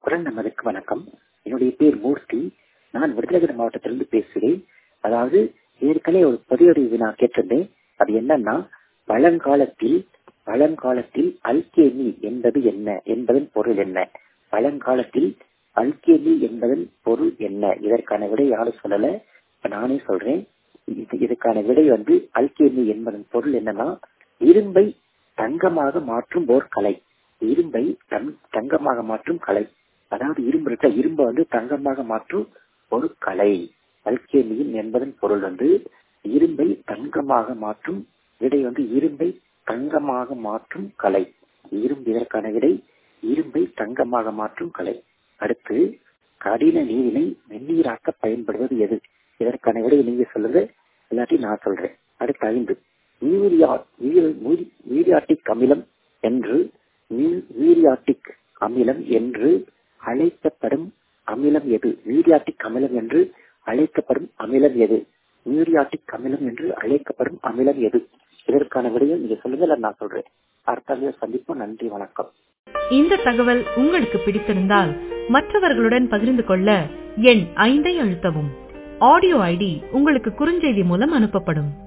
குரல் நமதுக்கு வணக்கம். என்னுடைய பேர் மூர்த்தி. நான் விருதுநகர் மாவட்டத்திலிருந்து பேசுகிறேன். அதாவது ஏற்கனவே ஒரு பதிவறிவு நான் கேட்டிருந்தேன். அது என்னன்னா, பழங்காலத்தில் அல்கேமி என்பது என்ன என்பதன் பொருள் என்ன? பழங்காலத்தில் அல்கேமி என்பதன் பொருள் என்ன? இதற்கான விடை யாரும் சொல்லல, நானே சொல்றேன். இதுக்கான விடை அல்கேமி என்பதன் பொருள் என்னன்னா, இரும்பை தங்கமாக மாற்றும் ஓர் கலை. இரும்பை தங்கமாக மாற்றும் கலை. அதாவது இரும்பை தங்கமாக மாற்றும் ஒரு கலை. அல்கேமியின் என்பதன் பொருள் இரும்பை தங்கமாக மாற்றும் விடை இரும்பை தங்கமாக மாற்றும் கலை. இதற்கான விடை இரும்பை தங்கமாக மாற்றும் கலை. அடுத்து, கடின நீரினை வெந்நீராக்க பயன்படுவது எது? இதற்கான விடை நீங்க சொல்லுங்க, இல்லாட்டி நான் சொல்றேன். அடுத்து 5, மீரியாட்டிக் அமிலம் என்று அழைக்கப்படும் அமிலம் எது? மீரியாட்டிக் அமிலம் என்று அழைக்கப்படும் அமிலம் எது? மீரியாட்டிக் அமிலம் என்று அழைக்கப்படும் அமிலம் எது? இதற்கான விடையை நீங்க சொல்லுங்க, இல்லை நான் சொல்றேன். அடுத்த சந்திப்போம். நன்றி, வணக்கம். இந்த தகவல் உங்களுக்கு பிடித்திருந்தால் மற்றவர்களுடன் பகிர்ந்து கொள்ள எண் 5 அழுத்தவும். ஆடியோ ஐடி உங்களுக்கு குறுஞ்செய்தி மூலம் அனுப்பப்படும்.